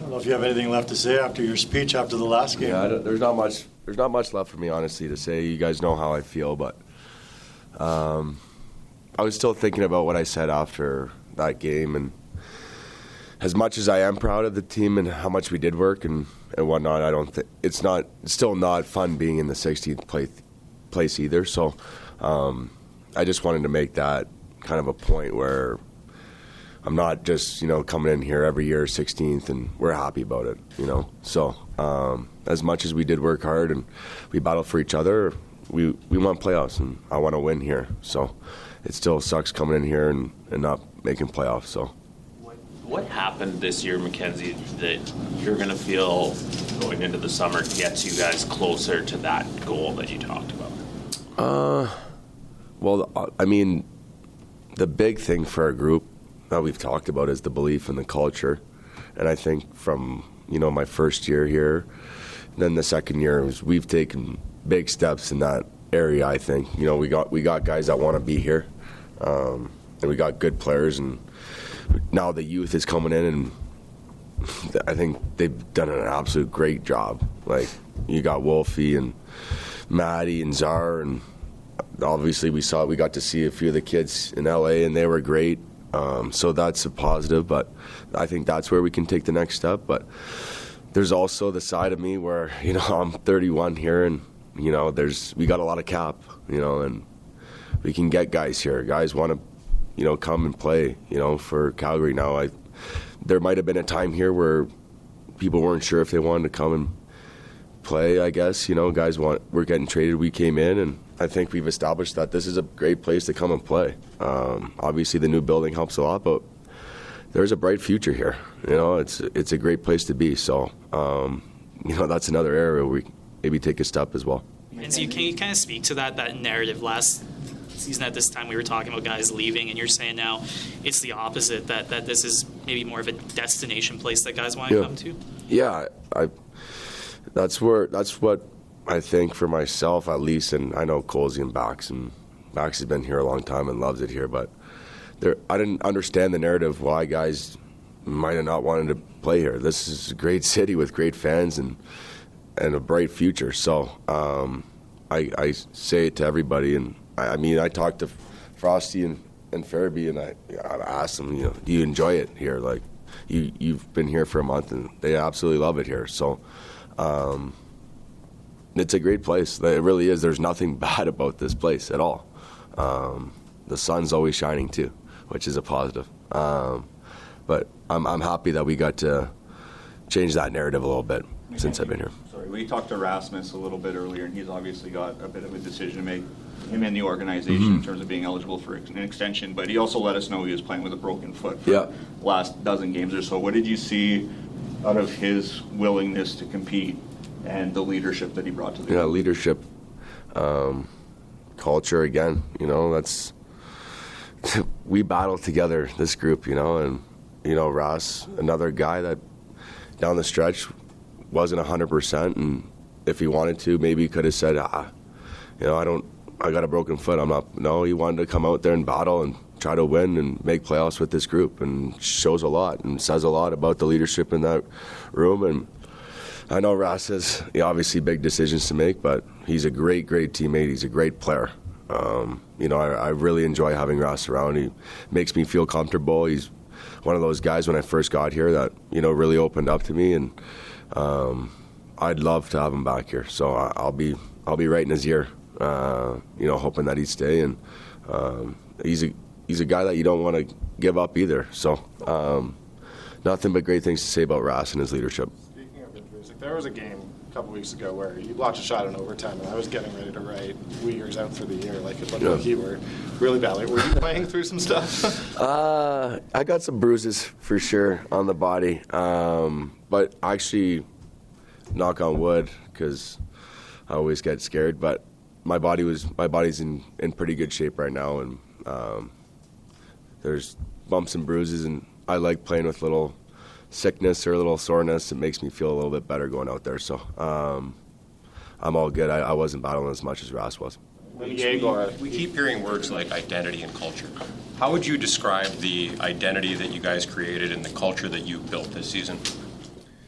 don't know if you have anything left to say after your speech after the last game. Yeah, there's not much. There's not much left for me, honestly, to say. You guys know how I feel, but I was still thinking about what I said after that game, and as much as I am proud of the team and how much we did work and whatnot, I don't think it's still not fun being in the 16th place either. So I just wanted to make that kind of a point where I'm not just, coming in here every year 16th and we're happy about it, So as much as we did work hard and we battled for each other, we want playoffs and I want to win here. So it still sucks coming in here and not making playoffs. So. What happened this year, Mackenzie, that you're going to feel going into the summer gets you guys closer to that goal that you talked about? Well, I mean, the big thing for our group that we've talked about is the belief in the culture. And I think from, my first year here, then the second year, we've taken big steps in that area, I think. We got guys that want to be here, and we got good players, and now the youth is coming in, and I think they've done an absolute great job. Like, you got Wolfie and Maddie and Czar, and obviously we got to see a few of the kids in LA, and they were great. So that's a positive, but I think that's where we can take the next step. But there's also the side of me where, I'm 31 here, and, we got a lot of cap, and we can get guys here. Guys want to, come and play, for Calgary now. There might have been a time here where people weren't sure if they wanted to come and play, I guess. Guys were getting traded. We came in, and I think we've established that this is a great place to come and play. Obviously, the new building helps a lot, but there's a bright future here. It's a great place to be. So, that's another area where we maybe take a step as well. And so can you kind of speak to that narrative? Last season at this time we were talking about guys leaving, and you're saying now it's the opposite, that this is maybe more of a destination place that guys want to come to? Yeah, that's what I think for myself at least, and I know Colsey and Bax has been here a long time and loves it here, but I didn't understand the narrative why guys might have not wanted to play here. This is a great city with great fans and a bright future. So I say it to everybody, and I talked to Frosty and Farabee, and I asked them, do you enjoy it here? Like, you've been here for a month, and they absolutely love it here. So it's a great place. It really is. There's nothing bad about this place at all. The sun's always shining too, which is a positive. But I'm happy that we got to change that narrative a little bit since I've been here. Sorry, we talked to Rasmus a little bit earlier, and he's obviously got a bit of a decision to make, him and the organization, in terms of being eligible for an extension. But he also let us know he was playing with a broken foot for the last dozen games or so. What did you see out of his willingness to compete and the leadership that he brought to the game? Leadership, culture again. That's we battle together, this group. And Ross, another guy that down the stretch wasn't 100%, and if he wanted to, maybe he could have said, I got a broken foot. I'm not. No, he wanted to come out there and battle and try to win and make playoffs with this group, and shows a lot and says a lot about the leadership in that room. And I know Ross has obviously big decisions to make, but he's a great teammate. He's a great player. I really enjoy having Ross around. He makes me feel comfortable. He's one of those guys when I first got here that really opened up to me, and I'd love to have him back here. So I'll be right in his ear. Hoping that he'd stay, and he's a guy that you don't want to give up either. So nothing but great things to say about Ross and his leadership. Speaking of injuries, there was a game a couple weeks ago where you blocked a shot in overtime, and I was getting ready to write Uyghur's out for the year. It looked like you were really badly. Were you playing through some stuff? I got some bruises for sure on the body, but actually, knock on wood, because I always get scared, but my body's in pretty good shape right now, and there's bumps and bruises, and I like playing with little sickness or a little soreness. It makes me feel a little bit better going out there. So I'm all good. I wasn't battling as much as Ross was. We keep hearing words like identity and culture. How would you describe the identity that you guys created and the culture that you built this season?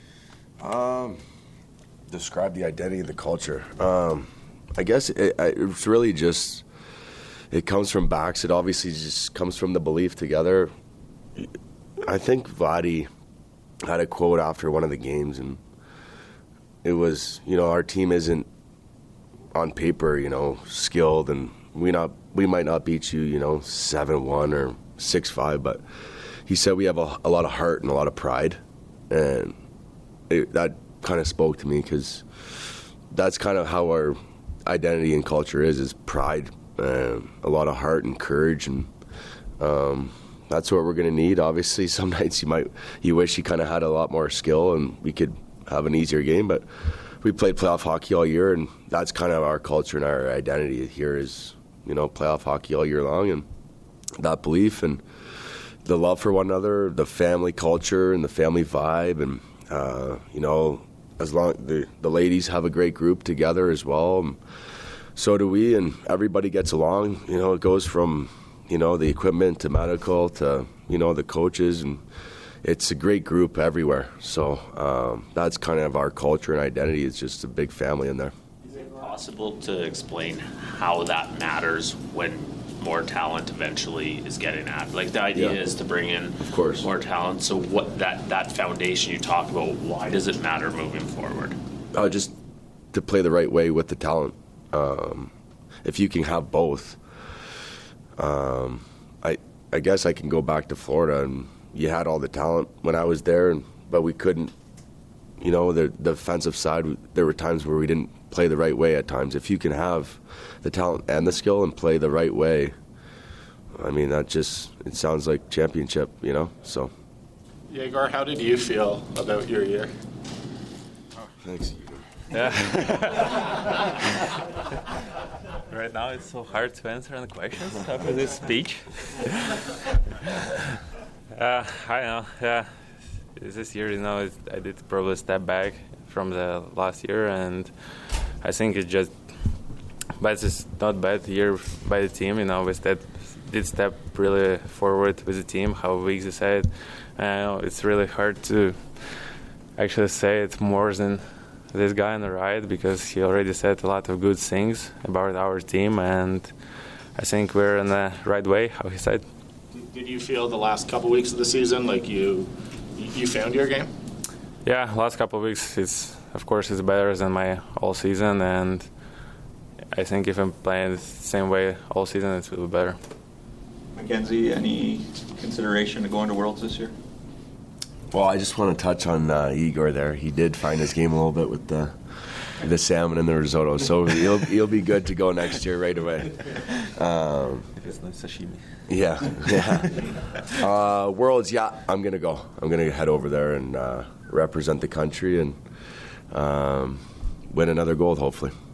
Describe the identity of the culture. I guess it's really just, it comes from backs. It obviously just comes from the belief together. I think Vladdy had a quote after one of the games, and it was, our team isn't on paper, skilled, and we might not beat you, 7-1 or 6-5, but he said we have a lot of heart and a lot of pride, and that kind of spoke to me because that's kind of how our identity and culture is pride, a lot of heart and courage, and that's what we're going to need. Obviously, some nights you wish you kind of had a lot more skill and we could have an easier game, but we played playoff hockey all year, and that's kind of our culture and our identity here is, playoff hockey all year long, and that belief and the love for one another, the family culture and the family vibe, and as long the ladies have a great group together as well, and so do we, and everybody gets along. It goes from the equipment to medical to the coaches, and it's a great group everywhere. So that's kind of our culture and identity. It's just a big family in there. Is it possible to explain how that matters when more talent eventually is getting added? Like, the idea is to bring in, of course, more talent. So what that foundation you talk about, why does it matter moving forward? Just to play the right way with the talent. If you can have both, I guess I can go back to Florida, and you had all the talent when I was there, but we couldn't. The defensive side, there were times where we didn't play the right way at times. If you can have the talent and the skill and play the right way, I mean, it sounds like championship, so. Yegor, how did you feel about your year? Thanks. Yeah. Right now it's so hard to answer any questions after this speech. I know, yeah. This year, I did probably step back from the last year, and I think but it's not bad year by the team. We did step really forward with the team. How Vigzi said, it's really hard to actually say it more than this guy on the right, because he already said a lot of good things about our team, and I think we're in the right way, how he said. Did you feel the last couple weeks of the season like you found your game? Yeah, last couple of weeks it's better than my all season, and I think if I'm playing the same way all season, it will be better. Mackenzie, any consideration to going to Worlds this year? Well, I just want to touch on Igor there. He did find his game a little bit with the salmon and the risotto, so he'll be good to go next year right away. If it's not sashimi. Yeah. Worlds, I'm going to go. I'm going to head over there and represent the country and win another gold, hopefully.